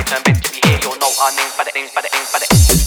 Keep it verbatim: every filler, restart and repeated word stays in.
Turn meant to be here, you'll know our names by the names, by the names, by the names.